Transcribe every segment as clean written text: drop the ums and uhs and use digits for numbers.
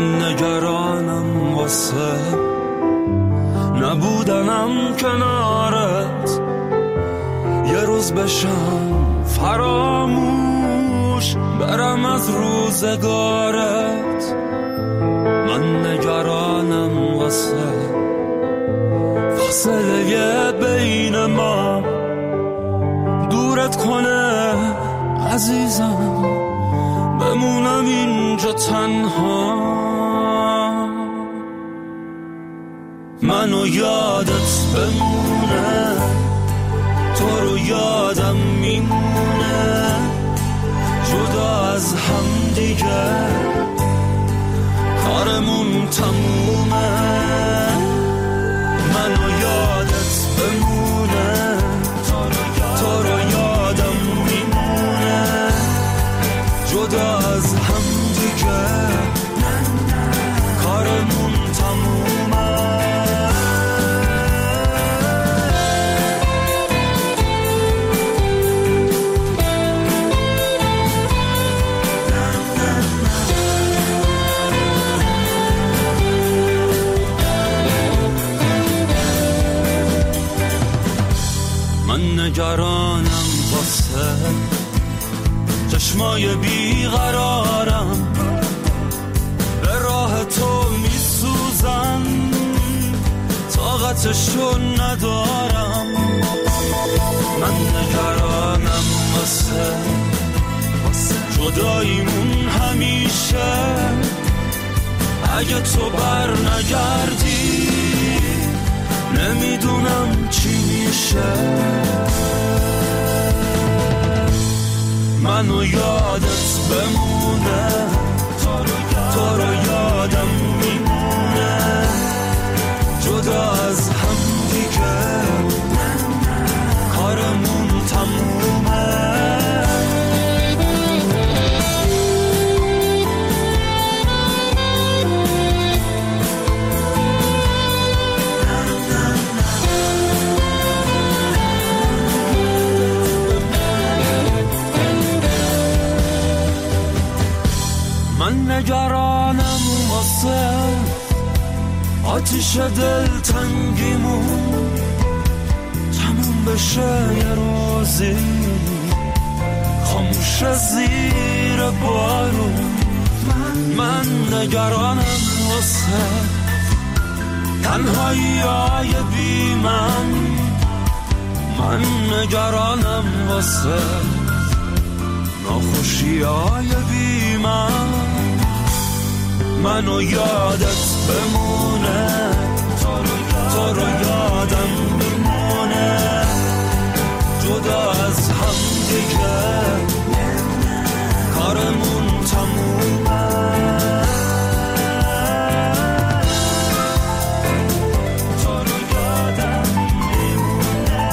من نگرانم واسه نبودنم کنارت، یه روز بشم فراموش برم از روزگارت. من نگرانم واسه فاصله بین ما دورت کنه عزیزم، بمونم اینجا تنها. منو یادت بمونه، تو رو یادم میمونه، جدا از هم دیگه کارمون تمومه. منو یادت بمونه، تو رو یادم میمونه، جدا از هم دیگه کارمون تمومه. من نگرانم واسه چشمای بیقرارم، به راه تو میسوزم، طاقتشو ندارم. من نگرانم واسه جداییمون همیشه، اگه تو بر نگردی نمیدونم چی میشه. منو یادت بمونه، تو رو یادم میمونه، جدا از هم دیگه کارمون تمومه. من نگرانم واسه آتیش دلتنگیمون تموم بشه یه روزی، خاموش زیر بارون. من نگرانم واسه تنهایی های بی من نگرانم واسه ناخوشی های بی منو یادت بمونه، تو رو یادم میمونه، جدا از هم دیگه کارمون تمومه. تو رو یادم میمونه.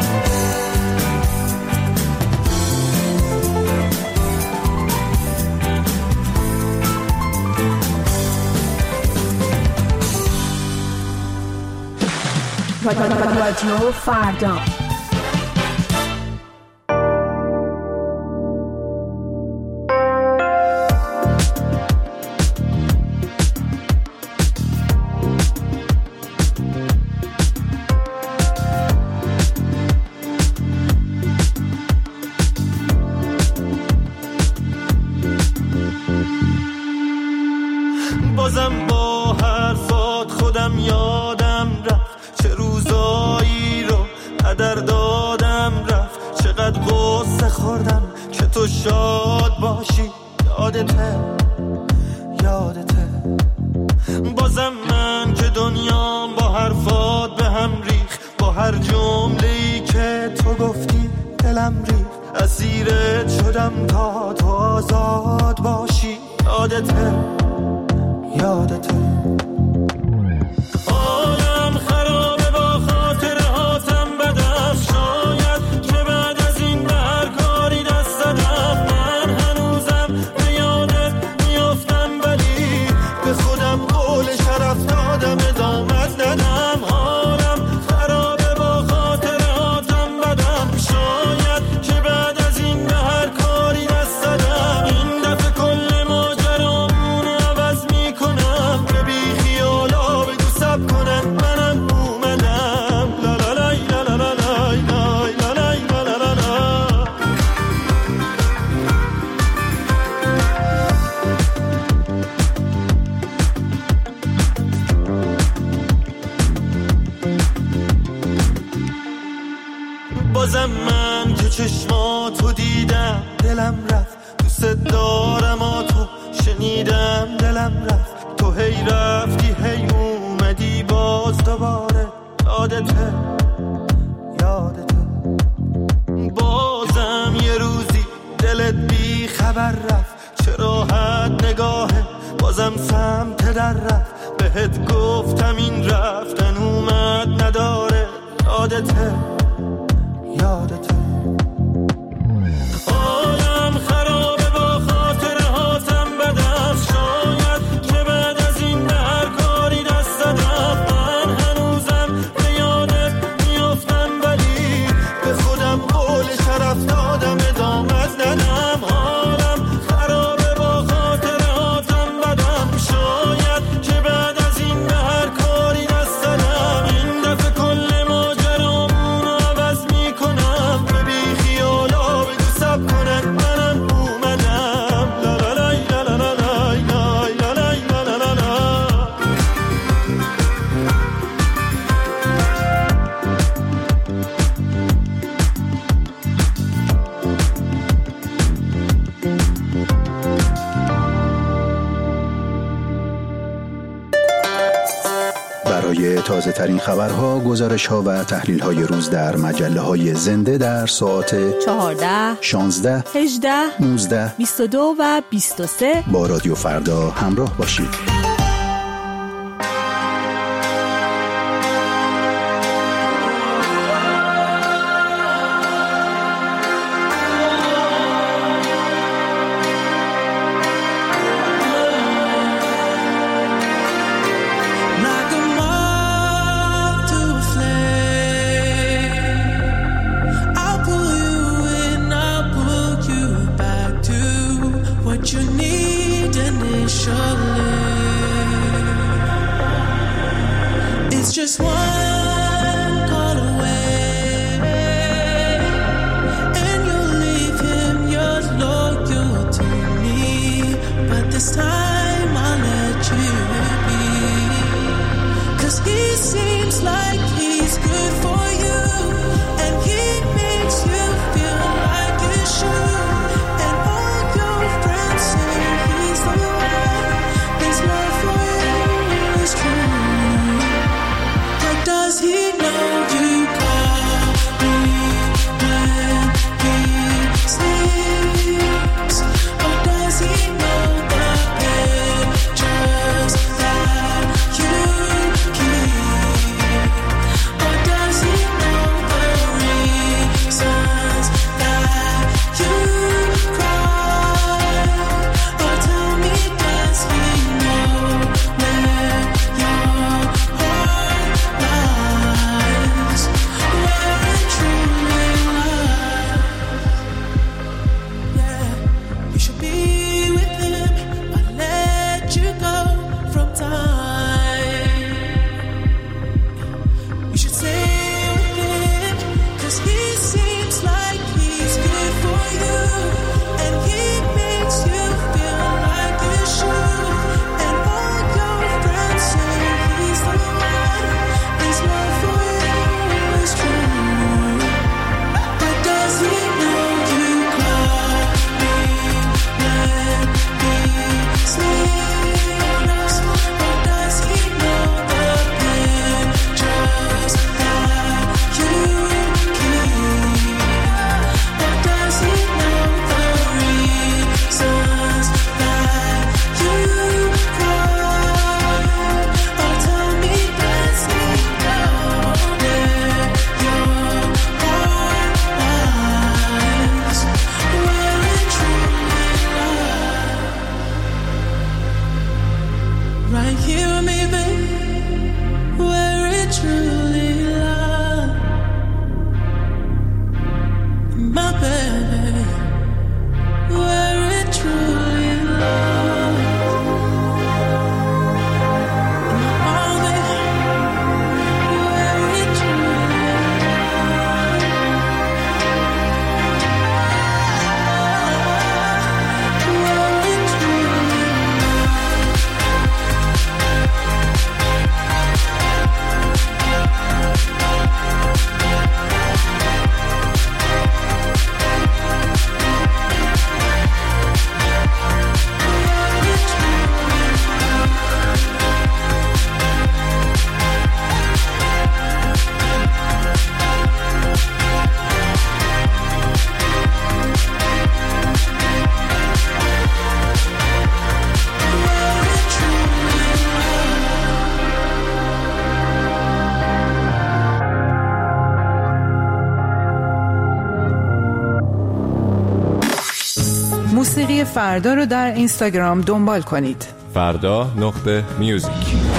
رادیو فردا. بازم با حرفات خودم یادم رفت، چه روزایی رو هدر دادم رفت، چقدر غصه خوردم که تو شاد باشی. یادته بازم من که دنیام با حرفات به هم ریخ، با هر جمله‌ای که تو گفتی دلم ریخ، اسیرت شدم تا تو آزاد باشی. یادته آدم خرابه با خاطره هاتم بدم، شاید که بعد از این به هر کاری دست زدم، من هنوزم به یادت میافتم، ولی به خودم قول شرف دادم ادامت ندم. حالم خرابه با خاطره هاتم بدم، شاید که بعد از این به هر کاری دست زدم، این دفعه کل ماجرامون عوض میکنه. دلم رفت، دوست دارم تو شنیدم دلم رفت، تو هی رفتی هی اومدی باز دوباره، یادته بازم یه روزی دلت بی خبر رفت، چه راحت نگاهه بازم سمت در رفت، بهت گفتم این رفتن اومد نداره، یادته عالم خرابه با خاطره هاتم بدم، شاید که بعد از این به هر کاری دست دادم، من هنوزم به یادت میافتم ولی به خودم قول شرف دادم ادامت ندم، عالم خرابه با خاطره هاتم بدم، شاید که بعد از این به هر کاری دست دادم، این دفعه کل ماجرامونو عوض میکنم، به بی خیالا بگو سب کنن منم اومدم، لا لا لای لا لا لا لای لای لا لای لا لا لا لا. برای تازه ترین خبرها، گزارش ها و تحلیل های روز در مجله های زنده در ساعت 14, 16, 18, 19, 22 و 23 با رادیو فردا همراه باشید. Just one call away, and you'll leave him, you're loyal to me, but this time I'll let you be, 'cause he seems like he's good for you, and he makes you feel like you should, and all your friends say he's the one, his love for you is true. Does he know you call me when he sleeps? Or does he know the pictures that you keep? Or does he know the reasons that you cry? Or tell me, does he know where your heart lies, where it truly lies? Yeah, you should be with him, but let you go from time. You should stay with him, 'cause he seems like he's good for you, and he makes you feel like you should, and all your friends say he's the one, his love for you is true. But does he know you call me when he sleeps? Or does he know the pictures that you keep? Or does he know the reasons that you cry? Or tell me, does he know where your heart lies, where it truly lies? Right here with me, babe, where it truly lies. My baby, where it truly lies. My baby, where it truly lies. Where it truly lies. صدای فردا رو در اینستاگرام دنبال کنید. فردا.music.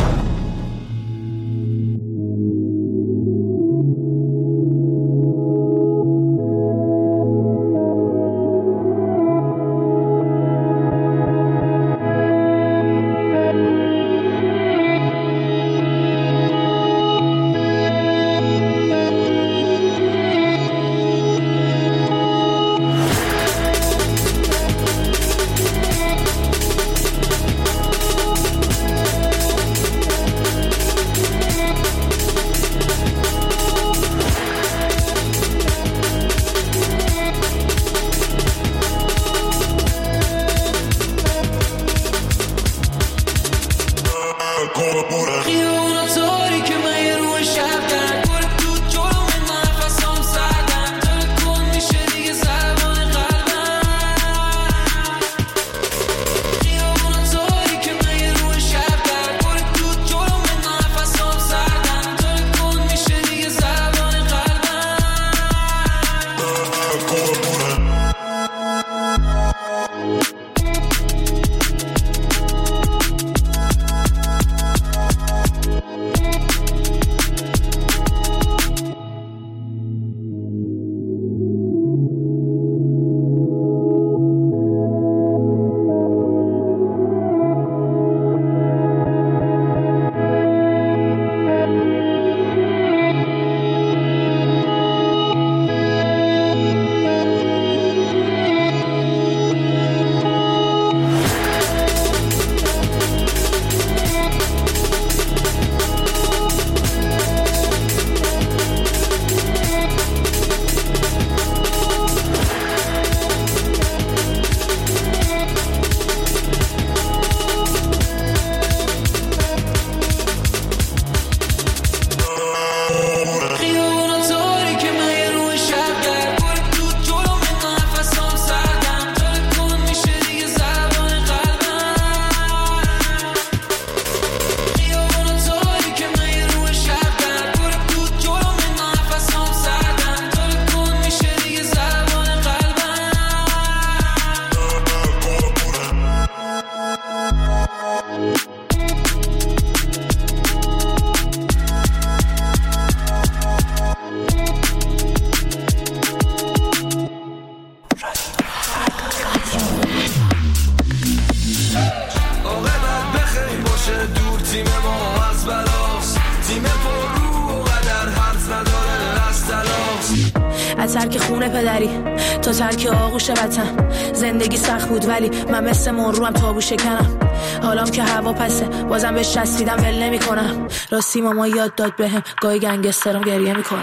از ترک خونه پدری تا ترک آغوش وطن، زندگی سخت بود ولی من مثل مروم تابو شکنم. حالام که هوا پسه بازم بهش چسبیدم ول نمی کنم. راستی ماما یاد داد بهم گاهی گنگسترم گریه میکنه.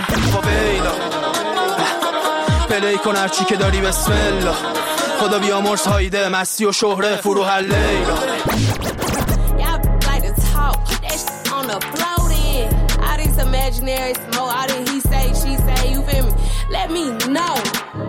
پلی کن هرچی که داری بسم الله، خدا بیامرز هایده مستی و شهره فروح اللیلا. Imaginary smoke, all that he say, she say, you feel me? Let me know.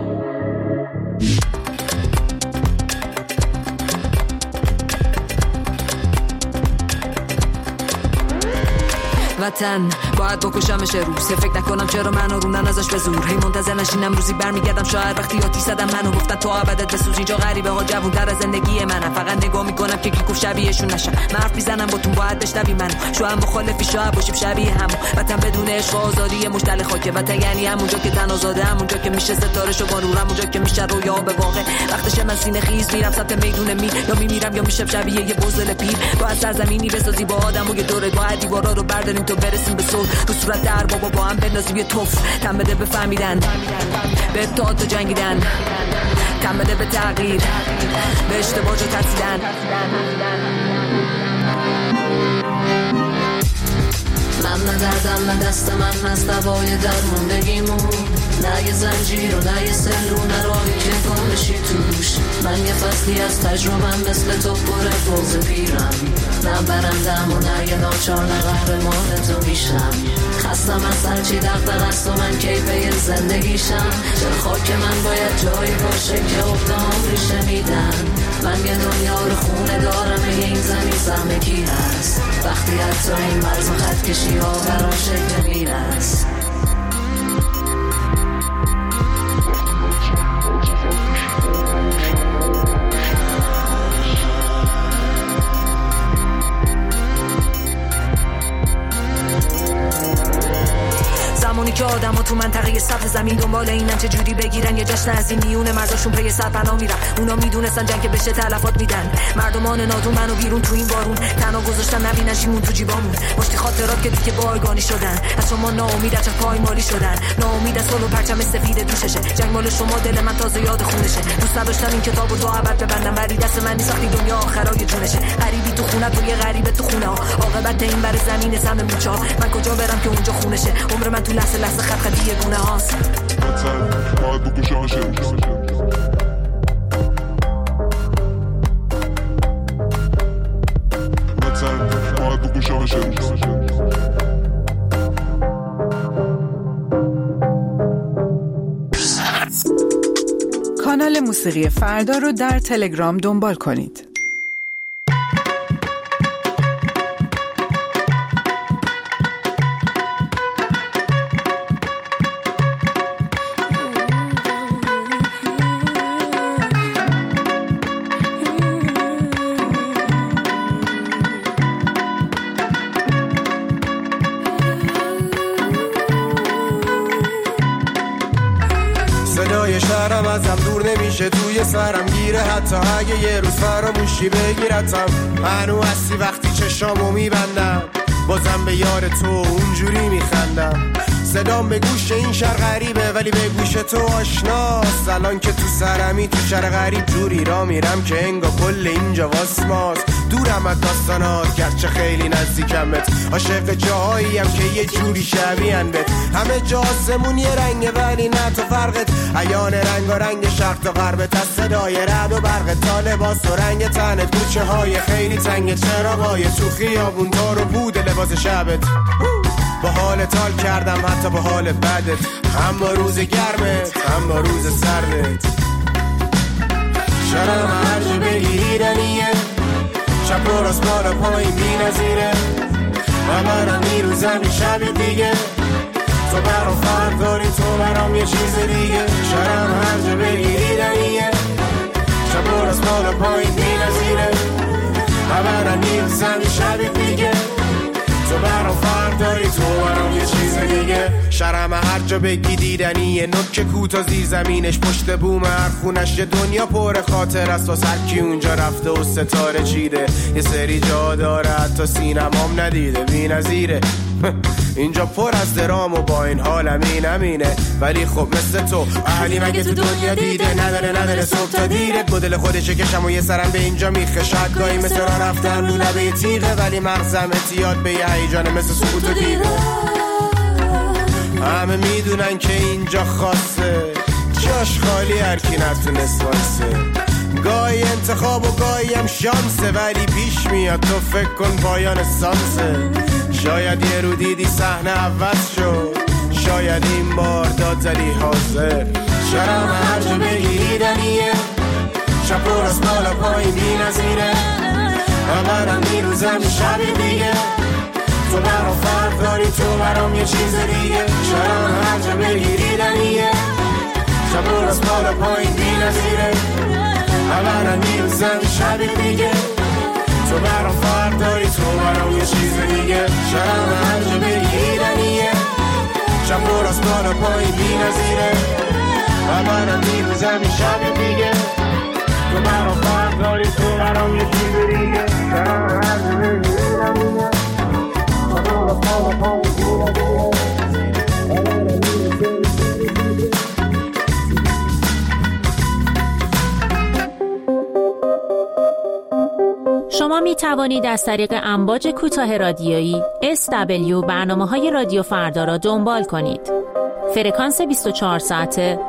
وطن باید بکشمش روز، فکر نکنم چرا منو رونن ازش به زور. هی منتظر نشینم روزی برمیگردم، شاید وقتی آتیش زدم منو گفتن تو ابدت بسوز. اینجا غریبه ها جوون‌تر از زندگی منم، فقط نگاه میکنم که کی گفت شبیهشون نشم. من حرف میزنم باتون باید بشنوی منو، شاید مخالفی شاید باشیم شبیه هم. وطن بدون عشق و آزادی مشتل خاکه. وطن یعنی همونجا که تن آزاده، همونجا که میشه ستاره‌شو با نور، همونجا که میشه رویا به واقع. وقتشه من سینه خیز میرم سمت میدون میر، یا میمیرم یا میشم شبیه یه بزدل پیر. باید سرزمینی بسازی با آدم و یه دوره، باید دیوارا رو برداریم تا برسیم به صلح. رو صورت در بابا با هم بندازیم یه توف. تن بده به فهمیدن، به اتحاد و جنگیدن، تن بده به تغییر، به اشتباه جا ترسیدن. من نه دردم نه دست من از دوای درموندگیمون، نه یه زنجیر و نه یه سلو، نه راهی که گم بشی توش. من یه فصلی از تجربم مثل تو پر فوز پیرم، نه برندم و نه یه ناچار، نه قهرمان تو میشم. خستم از هرچی دغدغه‌ست و من کیفه زندگیشم. چرا خاک من باید جایی باشه که اقدام ریشه میدن؟ من یه دنیا رو خونه دارم، این زمین سهم کی هست؟ وقتی حتی این مرز و خط کشی ها برام شکل میرست. که آدما تو منطقه سطح زمین دنبال اینن چه جوری بگیرن یه جشن از این میونه مرداشون پی سرپناه میرن. اونا میدونستن جنگ بشه تلفات میدن. مردمان نادون منو بیرون تو این بارون تنها گذاشتن نبینن چیمون تو جیبامون. پشت خاطرات که دیگه بایگانی شدن. از شما ناامید از پایمالی شدن. ناامید از صلح و پرچم سفید دوششه. جنگ مال شما دل من تازه یاد خونشه. دوست نداشتم این کتابو تا ابد ببندم ولی دست من نیست وقتی دنیا آخرای جونشه. غریبی تو خونه تو یه غریبه تو خونه عاقبت این بر زمین زم موچا. من کجا برم که اونجا خونشه. عمر من تو لحظه لحظه خط خطی گونه هاست. باید بکشمشه. باید بکشمشه. کانال موسیقی فردا رو در تلگرام دنبال کنید. صدای شهرم ازم دور نمیشه توی سرم گیره حتی اگه یه روز فراموشی بگیرتم. هنو هستی وقتی چشامو میبندم بازم به یار تو اونجوری میخندم. صدام به گوش این شهر غریبه ولی به گوش تو آشناست. الان که تو سرمی تو شهر غریب جوری را میرم که انگار کل اینجا واسماست. دورم از داستانات گرچه خیلی نزدیکمت. عاشق جاهاییم که یه جوری شبیهن بهت. همه جا آسمون یه رنگه ولی نه تو فرقت. عیان رنگ و رنگ شرق تا غربت. از صدای رعد و برق تا لباس و رنگ تنت. کوچه های خیلی تنگ چراغای تو خیابون دار و بود لباس شبت. با حال تال کردم حتی با حال بدت. هم با روز گرمت هم با روز سردت. شرم هر جا بگیریدنیه. شب و راست بالا پایین بی نظیره. و برم میروزم یه شب دیگه. تو برام فرق داری تو برام یه چیز دیگه. شرم هر جا بگیریدنیه. شب و راست بالا پایین بی نظیره. و برم میروزم یه شب دیگه. تو برام فرق داری تو برام یه چیز دیگه. شرم هر جا بگی دیدنیه. نوک کوتا زیر زمینش پشت بوم هر خونش. یه دنیا پر خاطر است و سرکی اونجا رفته و ستاره چیده. یه سری جا داره حتی سینمام ندیده. بی نظیره اینجا پر از درام و با این حالم اینمینه. ولی خب مثل تو اهلی مگه تو دنیا دیده. نداره صبح تا دیره. مدل خودشه کشم و یه سرم به اینجا میخه. شاید گاهی مثل راه رفتن رو لبه تیغه. ولی مغزم اتیاد به یه هیجانه مثل سکوت و دیده. همه میدونن که اینجا خاصه. جاش خالی هر کی نتونست واسه. گاهی انتخاب و گاهی هم شانسه. ولی پیش میاد تو فکر کن پایان سانسه. شاید یه رو دیدی صحنه عوض شد. شاید این بار داد زدی حاضر. شرم هر جا بگیریدنیه. شب و راست بالا پایین بی نظیره. و برم میروزم یه شب دیگه. تو برام فرق داری تو برام یه چیز دیگه. شرم هر جا بگیریدنیه. شب و راست بالا پایین بی نظیره. و برم میروزم یه شب دیگه. تو برام فرق داری تو برام یه چیز دیگه. شرم هر جا بگیریدنیه. شب و راست بالا پایین بی نظیره. و برم میروزم یه شب دیگه. تو برام فرق داری تو برام یه چیز دیگه. شرم هر جا بگیریدنیه. شما می توانید از طریق امواج کوتاه رادیویی SW برنامه‌های رادیو فردا را دنبال کنید. فرکانس 24 ساعته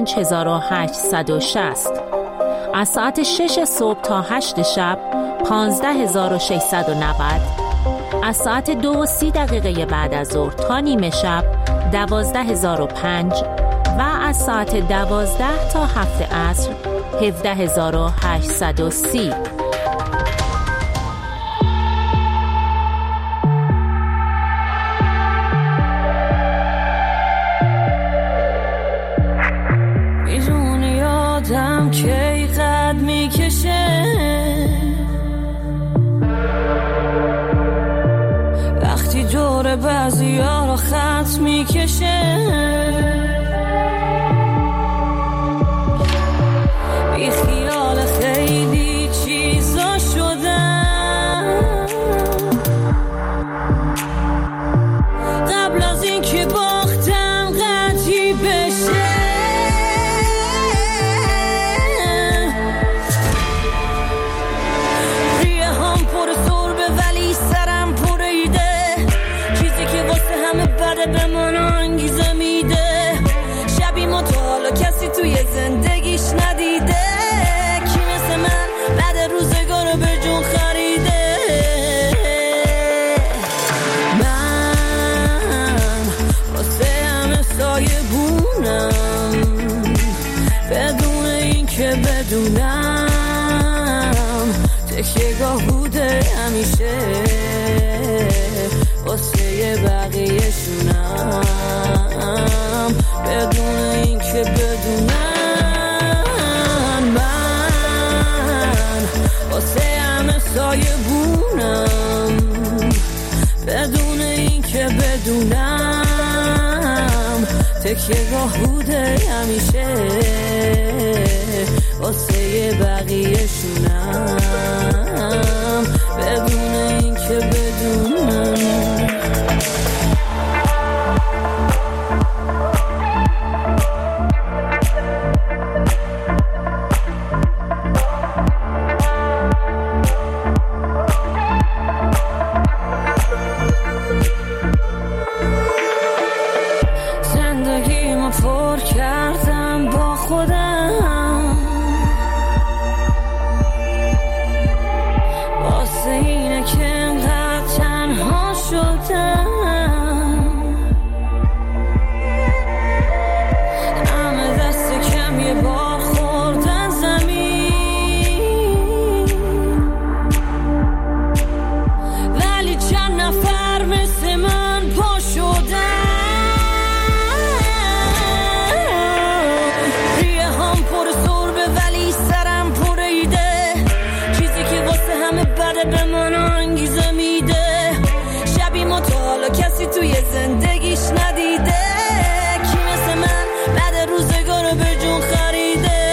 5860. از ساعت 6 صبح تا 8 شب 15690. از ساعت 2:30 بعد از ظهر تا نیمه شب 12005 و از ساعت 12 تا 7 عصر 17830. میدونی یادم کی قد میکشه وقتی دور کار بعضیا رو خط میکشه، بی خیال خیلی چیزا شدم. قبل از این که باختم قطعی بشه، ریه هم پر سربه ولی سرم پر ایده، چیزی که واسه همه بده به من انگیزه میده. شبی ما تا حالا کسی توی زندگیش ندیده، کی مثل من بعد روزگار به جون خریده. من واسه همه سایه بونم، بدون این که بدونم تکیه‌گاه بوده همیشه واسه بقیه شونم، بدون این که بدونم. من واسه همه سایه بونم، بدون این که بدونم تکیه‌گاه بوده همیشه واسه بقیه شونم، بدون این که بدونم. زندگیمو پر کردم با خودم، واسه اینه که انقدر تنها شدم. همه دست کم یه بار خوردن زمین، ولی چند نفر مثل من پا شدن. ریه هم پر سربه ولی سرم پر ایده، چیزی که واسه همه بده به من انگیزه میده. شبی ما تا حالا کسی توی زندگیش ندیده، کی مثل من بعد روزگار به جون خریده.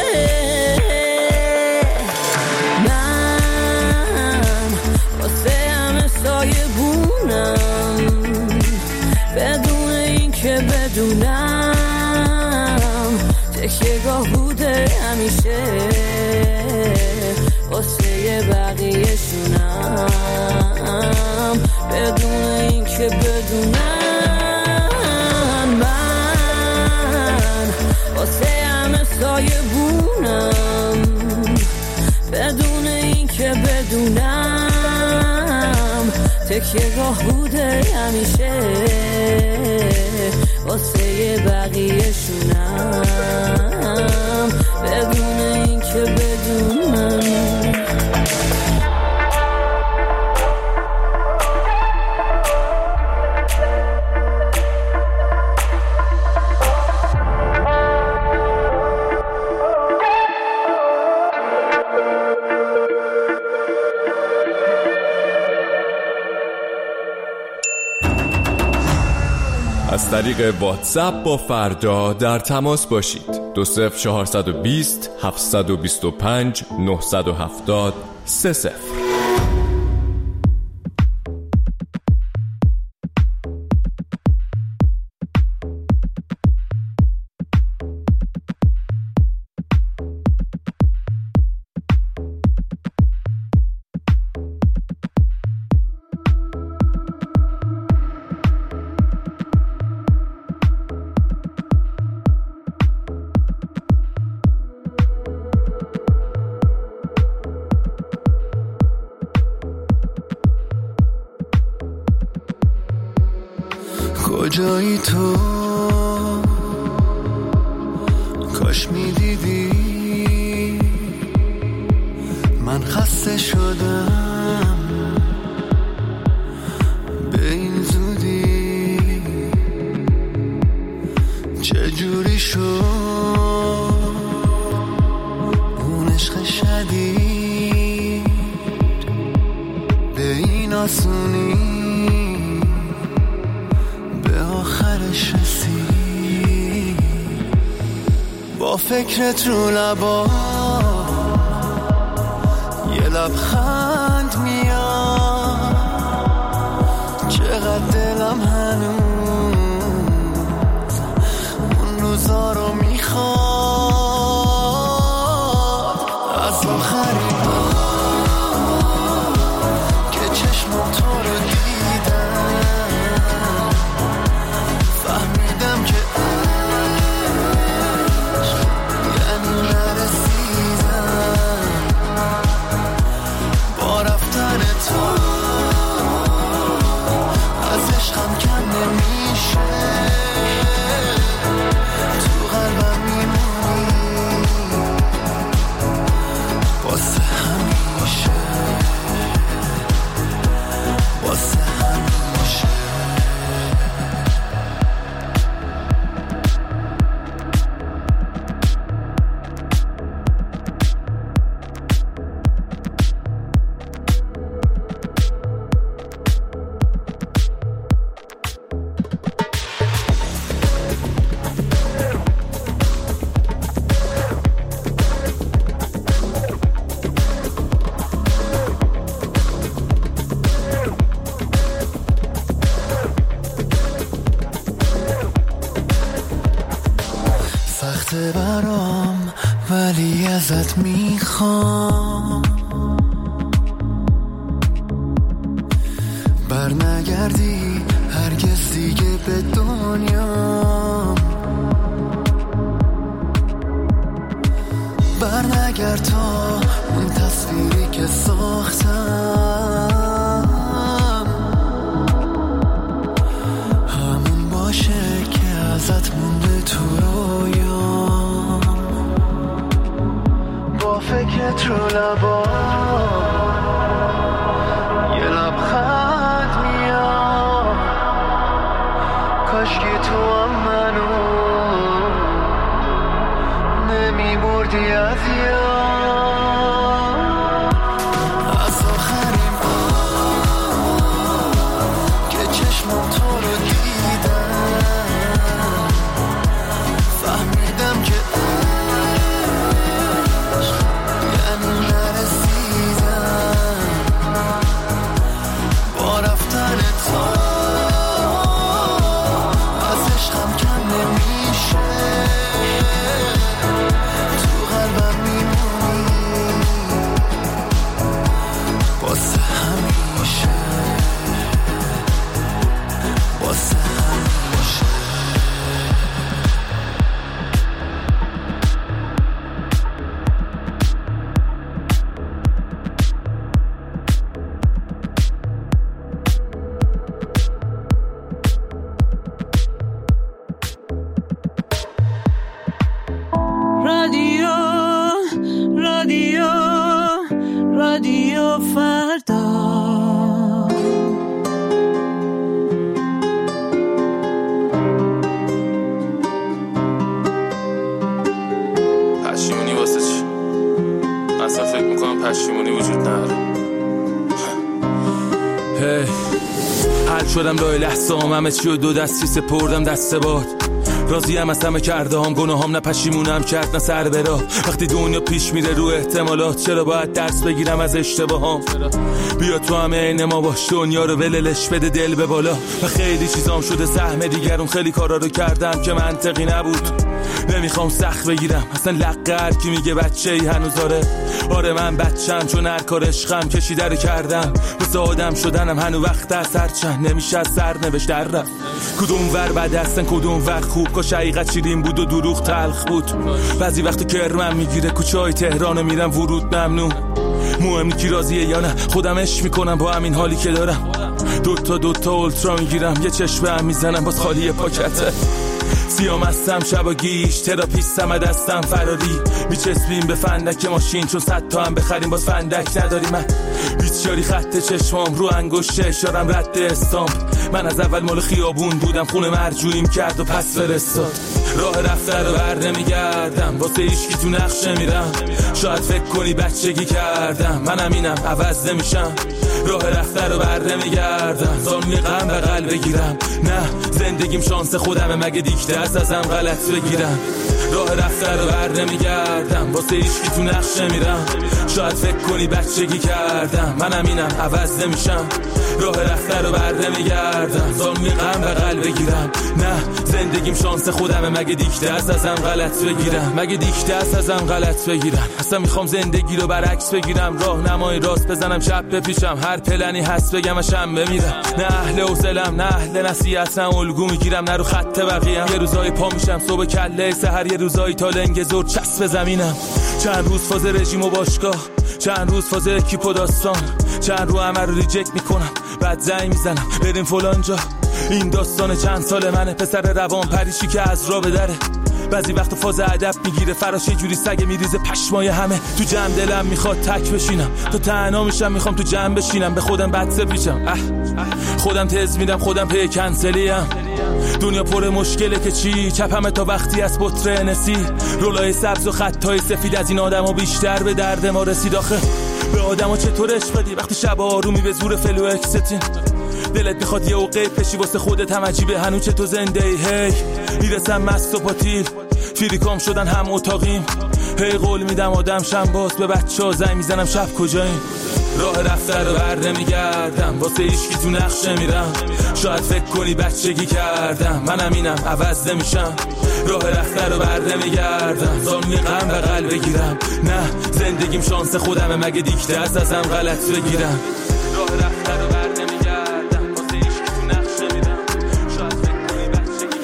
من واسه همه سایه بونم، بدون این که بدونم تکیه‌گاه بوده همیشه واسه بقیه شونم، بدون این که بدونم. من واسه همه سایه بونم، بدون این که بدونم تکیه‌گاه بوده همیشه واسه بقیه شونم، بدون این که بدونم. از طریق واتساپ با فردا در تماس باشید. 20420 725 970 30. کجایی تو؟ کاش میدیدی من خسته شدم به این زودی. چجوری شد اون عشق شدید به این آسونی؟ نشستی با فکرت رو لبا یه لبخند میاد چقدر دلم هنوز اون روزا رو میخواد از آخرین که چشمم تو رو دیدم فهمیدم که عشق یعنی نرسیدم با رفتن تو از عشقم کم نمیشه تو قلبم میمونی واسه همیشه واسه همیشه سخته برام ولی ازت میخوام برنگردی هرگز دیگه به دنیا برنگرد تا اون تصویری که ساختم همون باشه که ازت مونده تو رویام با فکرت رو لبا یه لبخند میاد کاشکی تو هم منو نمیبردی از یاد از آخرین که چشمم تو رو دیدم فهمیدم که عشق یعنی نرسیدم با رفتن تو از عشقم کم نمیشه تو قلبم میمونی واسه همیشه واسه همیشه رادیو رادیو رادیو فردا پشیمونی واسه چی؟ اصلا فکر میکنم پشیمونی وجود نداره. حل شدم لای لحظه همه چی و دو دستی سپردم دست باد راضیم از همه کرده هم گناهام نه پشیمونم کرد نه سر برا وقتی دنیا پیش میره رو احتمالات چرا باید درس بگیرم از اشتباهام بیا تو همه عین ما باش دنیا رو وللش بده دل به بالا و خیلی چیزام شده سهم دیگرون خیلی کارا رو کردم که منطقی نبود نمیخوام سخت بگیرم اصلا لقه هر کی میگه بچه ای هنوز آره من بچم چون هر کار عشقم کشیده رو کردم واسه آدم شدنم هنو وقت از هر چند نمیشه از سر نوشت در رفت کدوم ور بد هستن کدوم ور خوب کاش حقیقت شیرین بود و دروغ تلخ بود بعضی وقت کرمم میگیره کوچه های تهران میرم ورود ممنوع مهم کی راضیه یا نه خودم عشق میکنم با همین حالی که دارم دوتا اولترا میگیرم یه چشم هم میزنم باز خالی پاکته سیام هستم شبا گیش تراپیستم دستم فراری میچسبیم به فندک ماشین چون 100 تا هم بخریم باز فندک نداری من بیچاری خط چشمام رو انگشت اشارم رد استامپ من از اول مال خیابون بودم، خونه مرجوعیم کرد و پس فرستاد. راه رفته رو بر نمیگردم، واسه هیچکی تو نقش نمیرم. شاید فکر کنی بچگی کردم، منم اینم عوض نمیشم. راه رفته رو بر نمیگردم، زانوی غم بغل بگیرم. نه زندگیم شانس خودمه، مگه دیکته است ازم غلط بگیرم. راه رفته رو بر نمیگردم، واسه هیچکی تو نقش نمیرم. شاید فکر کنی بچگی کردم، منم اینم عوض نمیشم. راه رفته رو بر نمیگردم، زانوی غم بغل بگیرم. نه زندگیم شانس خودمه، مگه دیکته است ازم غلط بگیرم. مگه دیکته است ازم غلط بگیرم. اصلا میخوام زندگی رو برعکس بگیرم، راهنمای راست بزنم چپ بپیشم. هر پلنی هست بگم اشم بمیرم. نه اهل حوصله‌ام، نه اهل نصیحتم، الگو میگیرم نه رو خط بقیه‌ام. یه روزایی پا میشم صبح کله سحر، یه روزایی تا لنگ زور چسب زمینم. چند روز فاز رژیم و باشگاه، چند روز فاز اکیپ و داستان، چند رو همه رو ریجکت میکنم، بعد زنگ میزنم بریم فلان جا. این داستان چند سال منه، پسر روان پریشی که از راه بدره. بعضی وقت فاز ادب میگیره فراش، یه جوری سگ میریزه پشمای همه. تو جمع دلم میخواد تک بشینم، تا تنها میشم میخوام تو جمع بشینم. به خودم بد پیچم، خودم تز میدم، خودم پی کنسلیم. دنیا پر مشکله که چی، چپمه تا وقتی از بطره نسی. رولای سبز و خطای سفید از این آدم ها بیشتر به درد ما رسید. آخه به آدم ها چطور عشق بدی وقتی شب آرومی به زور فلو اکستین. دلت میخواد یه اوقه پشی واسه خودت، هم عجیبه هنو چه تو زنده ای. هی میرسم مست و پاتیل، فیریکام شدن هم اتاقیم. هی قول میدم آدم شم باز، به بچه ها زنگ میزنم شب کجاییم. راه رفته رو بر نمیگردم، واسه هیچکی تو نقش نمیرم. شاید فکر کنی بچگی کردم، منم اینم عوض نمیشم. راه رفته رو بر نمیگردم، زانوی غم بغل بگیرم. نه زندگیم شانس خودمه، مگه دیکته است ازم غلط بگیرم. راه رفته رو بر نمیگردم، واسه هیچکی تو نقش نمیرم. شاید فکر کنی بچگی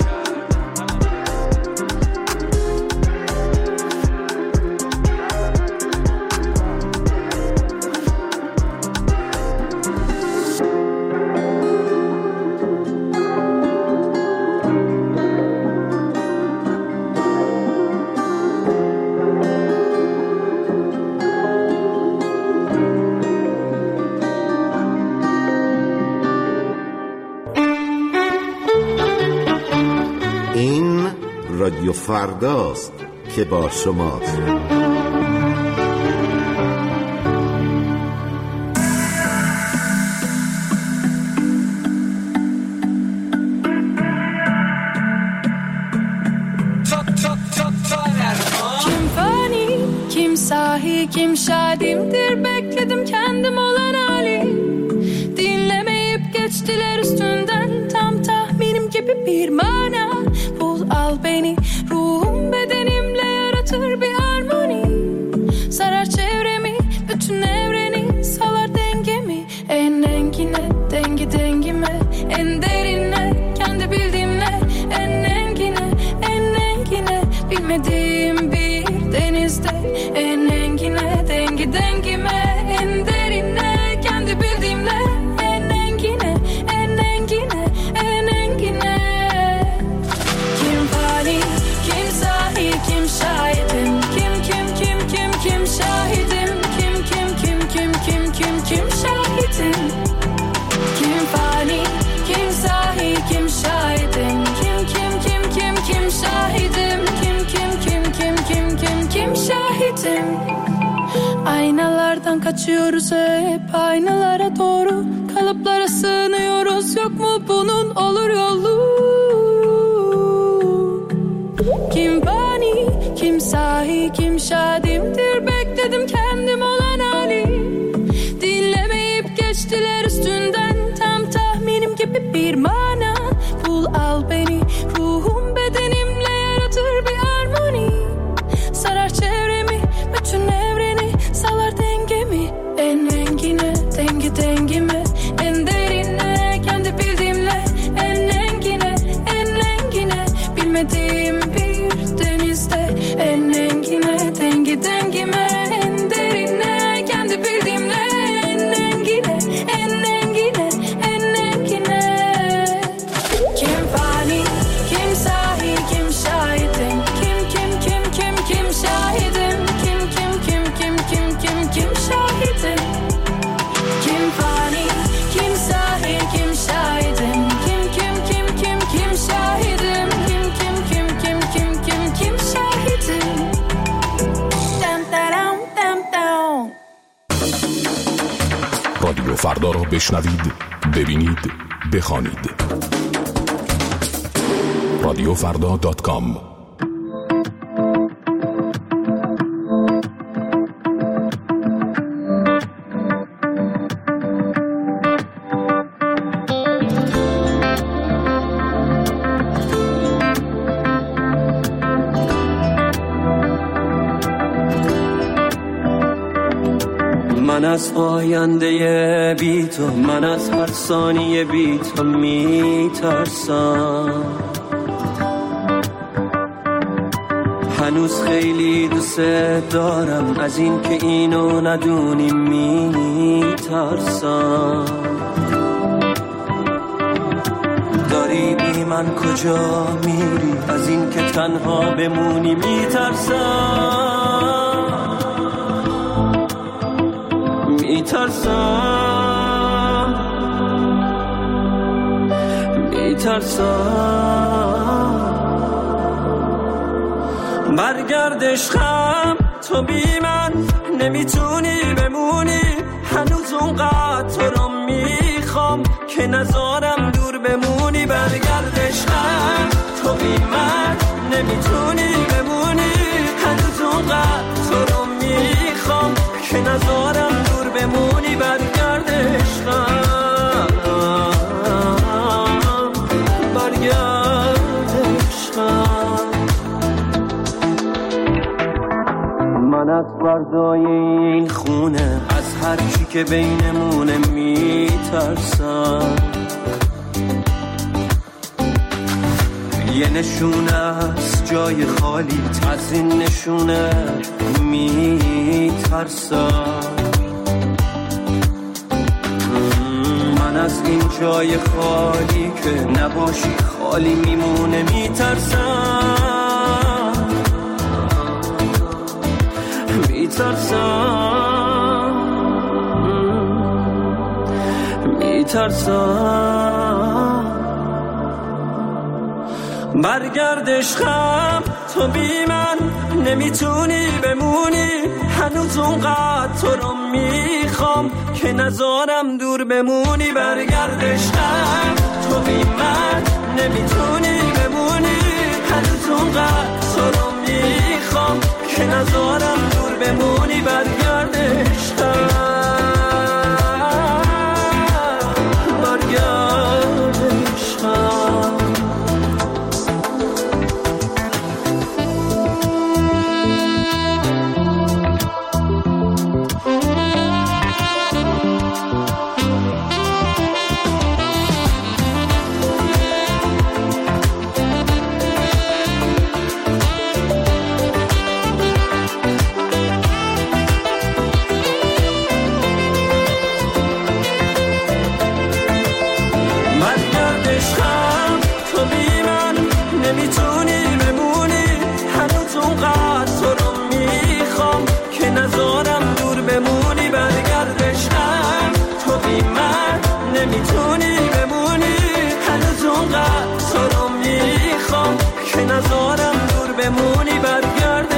رادیو فرداست که با شماست. Kim fani, kim sahi, kim şadimdir, bekledim kendim olan hali. Dinlemeyip geçtiler üstünden, tam tahminim gibi bir mana. Bul al beni, ruhum bedenimle yaratır bir harmoni. Sarar çevremi, bütün evreni, salar dengemi. En engine, dengi dengime, en derine, kendi bildiğimle. En engine, bilmediğim bir denizde. En engine, dengi dengime, en derine, kendi bildiğimle. En engine, en engine, en engine. Kim fani, kim sahi, kim şahidim. Kim şahidim. Kim şahidim. Kim fani, kim sahi, kim şahidim. Kim şahidim. Kim şahidim. Aynalardan kaçıyoruz hep, aynalara doğru. Kalıplara sığınıyoruz, yok mu bunun olur yolu? Kim fani, kim sahi, kim şadimdir, bekledim kendim olan hali. Dinlemeyip geçtiler üstünden, tam tahminim gibi bir mana. Bul al beni, ruhum bedenimle yaratır bir harmoni. Sarar çevremi, bütün evreni, salar dengemi. En engine, dengi dengime, en derine, kendi bildiğimle. En فردا را بشنوید، ببینید، بخوانید. رادیوفردا.com. من از آینده بی تو، من از هر ثانیه بی تو میترسم. هنوز خیلی دوست دارم، از این که اینو ندونی میترسم. داری بی من کجا میری، از این که تنها بمونی میترسم. برگرد عشقم، تو بی من نمیتونی بمونی. هنوز اونقدر تو رو میخوام که نذارم دور بمونی. برگرد عشقم، تو بی من نمیتونی بمونی. هنوز اونقدر تو رو میخوام که نذارم دور بمونی. برگرد عشقم، برگرد عشقم. من از فردای این خونه، از هر چی که بینمونه میترسم. یه نشونه از جای خالی، از این نشونه میترسم. من از این جای خالی که نباشی خالی میمونه میترسم. میترسم. برگرد عشقم، تو بی من نمیتونی بمونی. هنوز اونقدر تو رو میخوام که نذارم دور بمونی. برگرد عشقم، تو بی من نمیتونی بمونی. هنوز اونقدر تو رو میخوام که نذارم دور بمونی. برگرد عشقم، برگرد عشقم. نمیتونی بمونی. هنوز اونقدر تو رو میخوام که نذارم دور بمونی. برگرد عشقم، تو بی من نمیتونی بمونی. هنوز اونقدر تو رو میخوام که نذارم دور بمونی. برگرد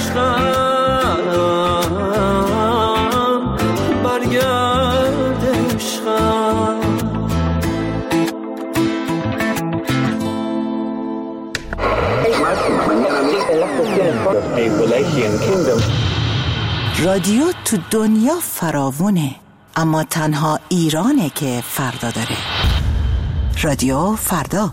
عشقم، برگرد عشقم. رادیو تو دنیا فراوونه، اما تنها ایرانه که فردا داره. رادیو فردا.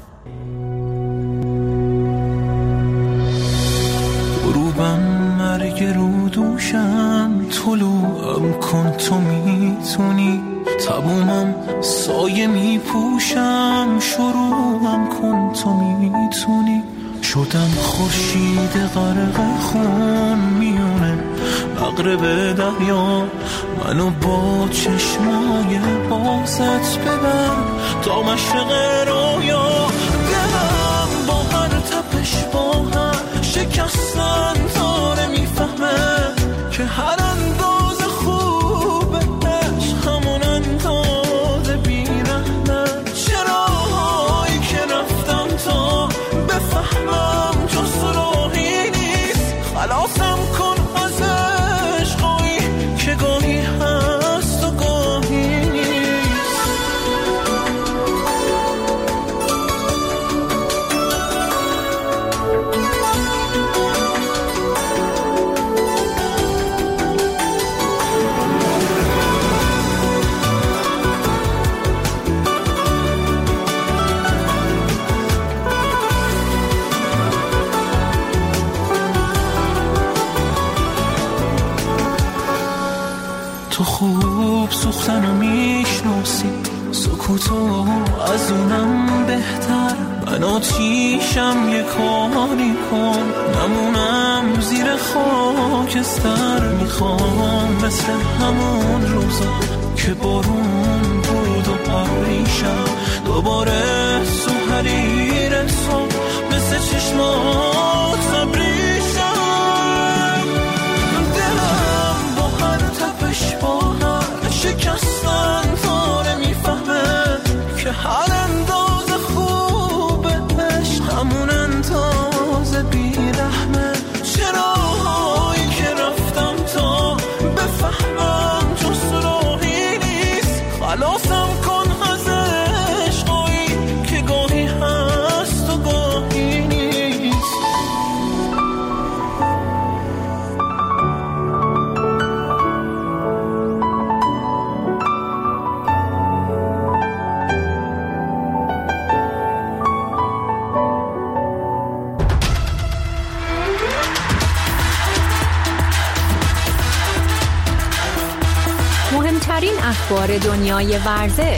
غروبم مرگ رو دوشم، طلوعم کن تو میتونی. تمومم سایه میپوشم، شروعم کن تو میتونی. شدم خورشید غرق خون میونه مغرب دریا. منو با چشمای بازت ببر تا مشرق رویا. دلم با هر تپش با هم شکستن داره میفهمه که هر اندازه خوبه عشق همون اندازه بیرحمه. چراهایی که رفتم تا بفهمم جز راهی نیست. خلاصم کن از عشقایی که گاهی هست و گاهی نیست. سوختنو میشناسی، سکوتو از اونم بهتر. من آتیشم یه کاری کن، نمونم زیر خاکستر. میخوام مثل همون روزا که بارون بود و پریشم دوباره تو حریر صبح مثل چشمات زبریشم. دلم با هر تپش با هر شکستن داره میفهمه که هر اندازه خوبه عشق همون اندازه بیرحمه. چراهایی که رفتم تا بفهمم جز راهی نیست، خلاصم کن از عشقایی که گاهی هست و گاهی نیست. مهمترین اخبار دنیای ورزش،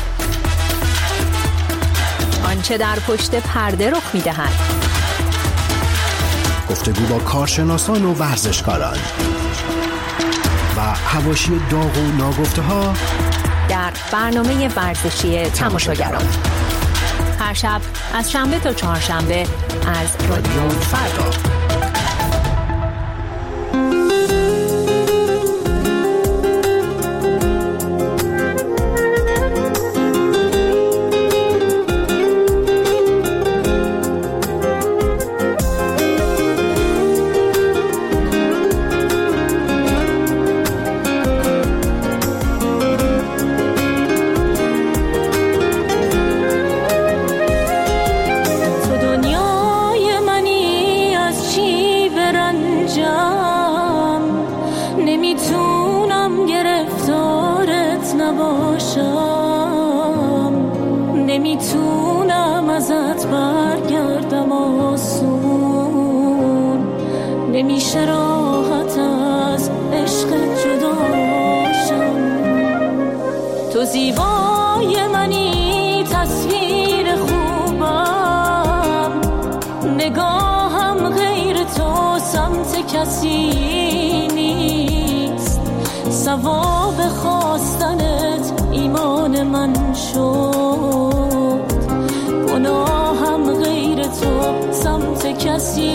آنچه در پشت پرده رخ می‌دهد، گفتگو با کارشناسان و ورزشکاران و حواشی داغ و ناگفته‌ها در برنامه ورزشی تماشاگران. هر شب از شنبه تا چهارشنبه از رادیو فردا. نمیتونم گرفتارت نباشم، نمیتونم ازت برگردم آسون، نمیشه راحت از عشق جداشم. تو زیبای منی تصویر خوبم، نگاهم غیر تو سمت کسی نیست، ثواب خواستنت ایمان من شد، گناهم غیر تو سمت کسی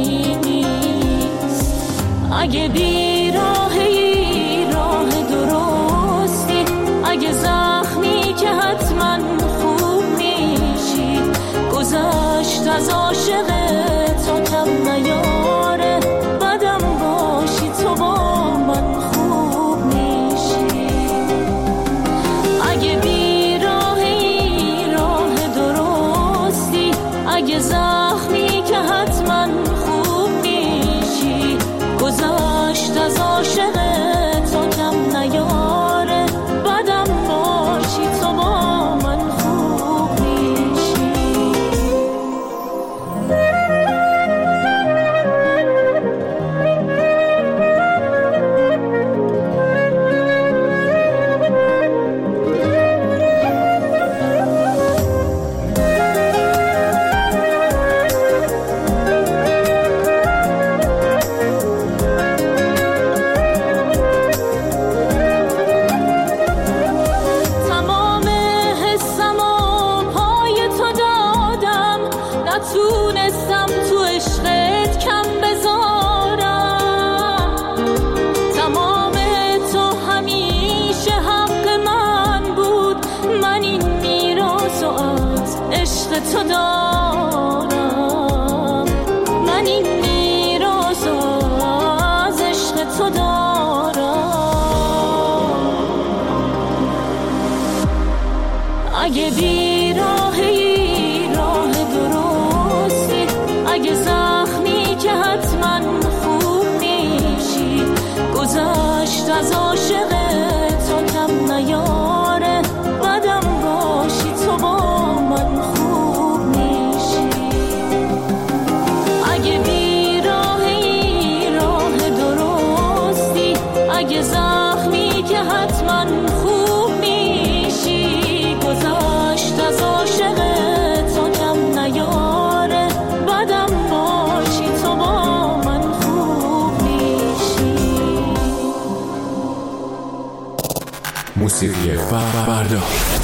نیست. اگه بی راهی راه درستی، اگه زخمی که حتما خوب میشی، گذشت از عاشقت تا کم نیاره، بدم باشی تو با من خوب میشی. اگه بی راهی راه درستی، اگه زخمی که حتما خوب میشی، گذشت از عاشقت تا کم نیاره، بدم باشی تو با من خوب میشی. تمام حسم و پای تو دادم، نتونستم تو عشقت کم بذارم. تمام تو همیشه حق من بود، من این میراث از عشق تو دارم، من این میراث از عشق تو دارم. اگه بی راهی راه درستی، اگه زخمی که حتما خوب میشی، گذشت از عاشقت تا کم نیاره، بدم باشی تو با من خوب میشی. اگه بی راهی راه درستی، اگه زخمی که حتما موسیقی فردا.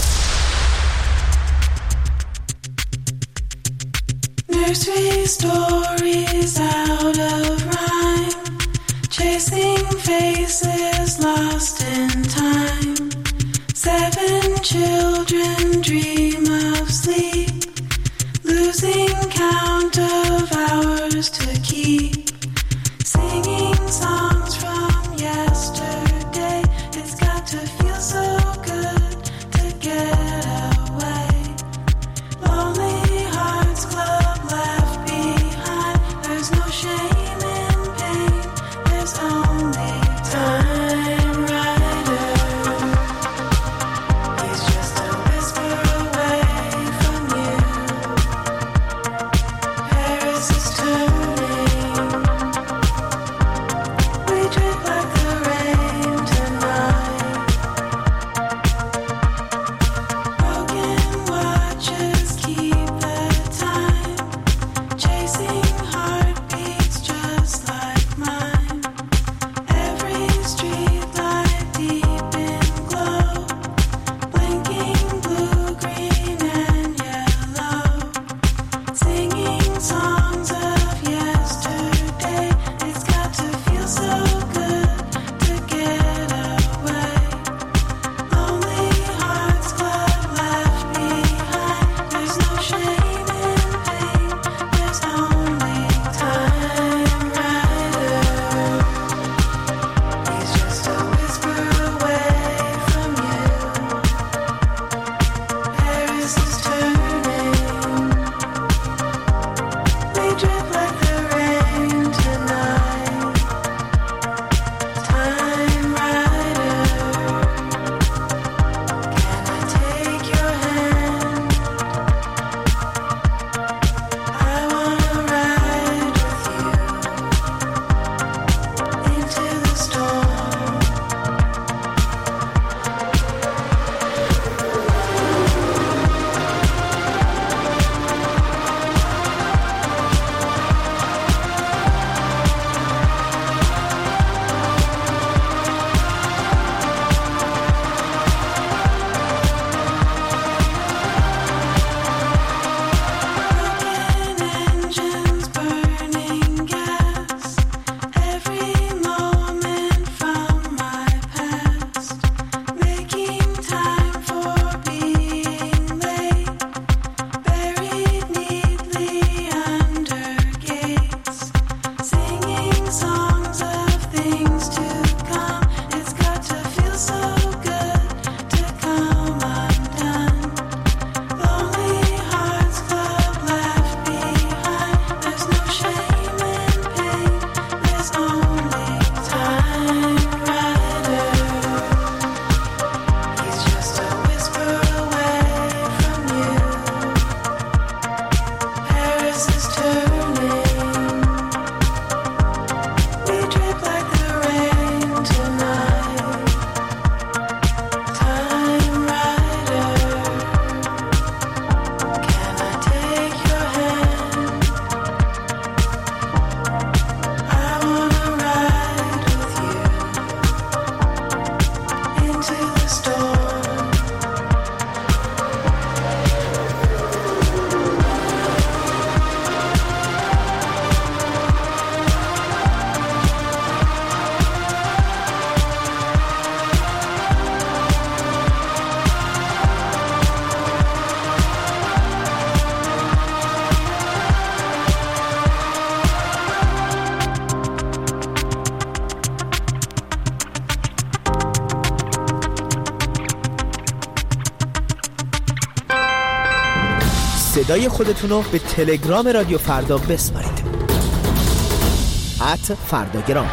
Nursery stories out of rhyme, chasing faces lost in time. 7 children dream of sleep, losing count of hours to keep. Singing songs from yesterday, it's got to feel so good to get away. Lonely Hearts Club left behind, there's no shame in pain, there's only time. Rider, he's just a whisper away from you. Paris is turning, we drip like the rain tonight. Broken watches keep the time, chasing heartbeats just like mine. Every street light deep in glow, blinking blue, green and yellow. Singing songs of yesterday, it's got to feel so good to get away. Lonely Hearts Club left behind, there's no shame in pain, there's only time. Rider, he's just a whisper away from you. Paris is turning, we drip like the rain tonight. Time Rider, can I take your hand? I wanna ride with you into the storm. Engines burning gas, every moment from my past, making time for being late, buried neatly under gates, singing songs of things to come. It's got to feel so good to come undone. Lonely Hearts Club left behind, there's no shame in pain, there's only time. Rider, he's just a whisper away from you. Paris is turning, we drip like the rain tonight. Time Rider, can I take your hand? I wanna ride with you into the storm. صدای خودتون رو به تلگرام رادیو فردا بسپارید. @فرداگرام.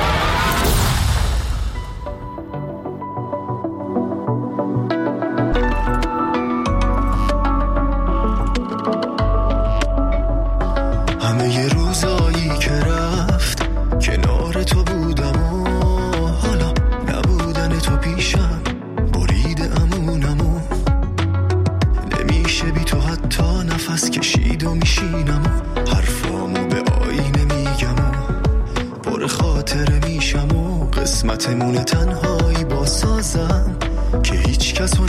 همه ی روزایی که رفت کنار تو بودم و حالا نبودن تو پیشم برید امونمو، نمیشه بی تو حتی نفس کشید و میشینم و حرفامو به آینه میگم و خاطره میشم و قسمتمون تنهایی با سازم که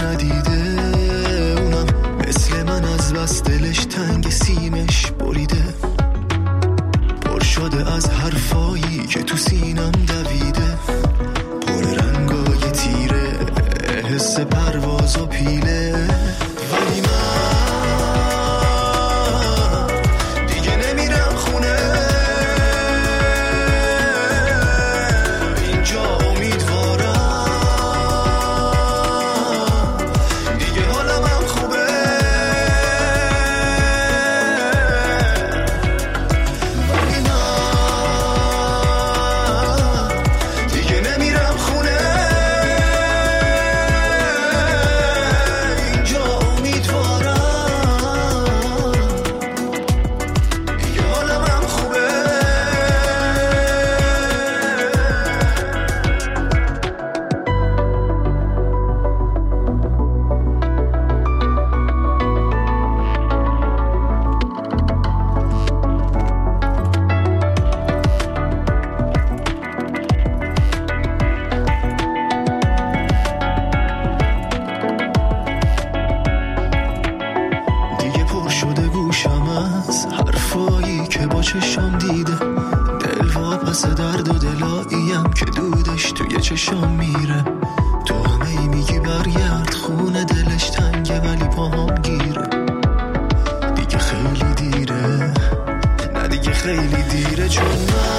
ندیده، اونم مثل من از بس دلش تنگ سیمش بریده، پر شده از حرفایی که تو سینم دویده، پر رنگای تیره حس پرواز و پیله. ولی من دیگه نمیرم خونه، اینجا امیدوارم دیگه حالم خوبه. ولی من دیگه نمیرم خونه، اینجا امیدوارم دیگه حالم خوبه. دیگه پر شده گوشم از حرفایی که با چشم دیده، دل واپس درد و دلاییم که دودش توی چشم میره. تو همه ای میگی برگرد خونه، دلش تنگه ولی پاهم گیره. دیگه خیلی دیره، نه دیگه خیلی دیره، چون من